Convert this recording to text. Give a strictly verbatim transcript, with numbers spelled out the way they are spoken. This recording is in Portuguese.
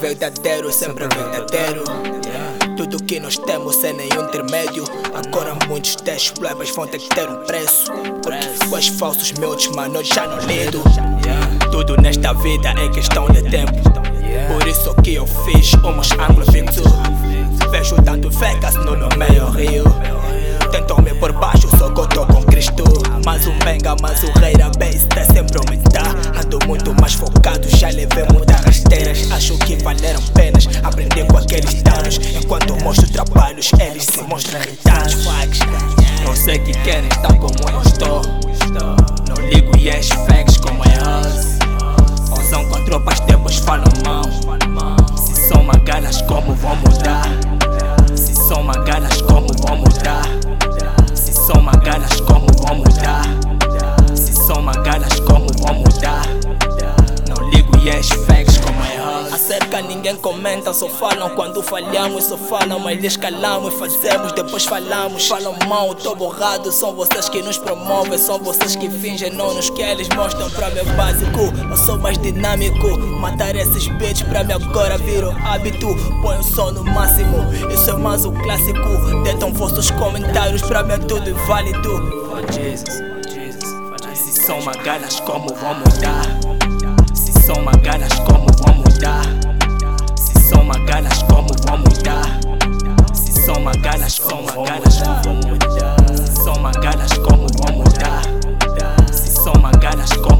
verdadeiro, sempre verdadeiro. Tudo que nós temos sem nenhum intermédio. Agora muitos destes plebas vão ter que ter um preço. Porque os falsos miúdos, mano, eu já não lido. Tudo nesta vida é questão de tempo. Por isso que eu fiz umas ângulos fixos. Vejo tanto fecas no meio rio. Tentam me por baixo, só que eu tô com Cristo. Mas um benga, mas o rei da base tá sempre a aumentar. Ando muito mais focado, já levei muitas rasteiras. Acho que valeram penas aprender com aqueles danos. Enquanto mostro trabalhos, eles se mostram irritados. Eu sei que querem estar como eu estou. Não ligo e as facts como é us. Ousam com tropas, tempos falam mal. Se são magalas, como vão mudar? Se são magalas, como vão mudar? Se são magalas, como vão mudar? Se são magalas, como vão mudar? Não ligo e as facts como é us. Acerca ninguém comenta, só falam quando falhamos. Só falam, mas escalamos, fazemos, depois falamos. Falam mal, tô borrado, são vocês que nos promovem. São vocês que fingem, não nos que eles mostram pra meu básico. Eu sou mais dinâmico, matar esses bitches pra mim agora viro hábito. Põe o som no máximo, isso é mais um clássico. Detam vossos comentários, pra mim é tudo inválido. Oh Jesus, oh Jesus. Se são magalas, como vão mudar? Se são magalas, como vão mudar? Se são magalas, como vão mudar? Se são magalas, como magalas, como vão mudar? Se são magalas, como vão mudar? Se são magalas, como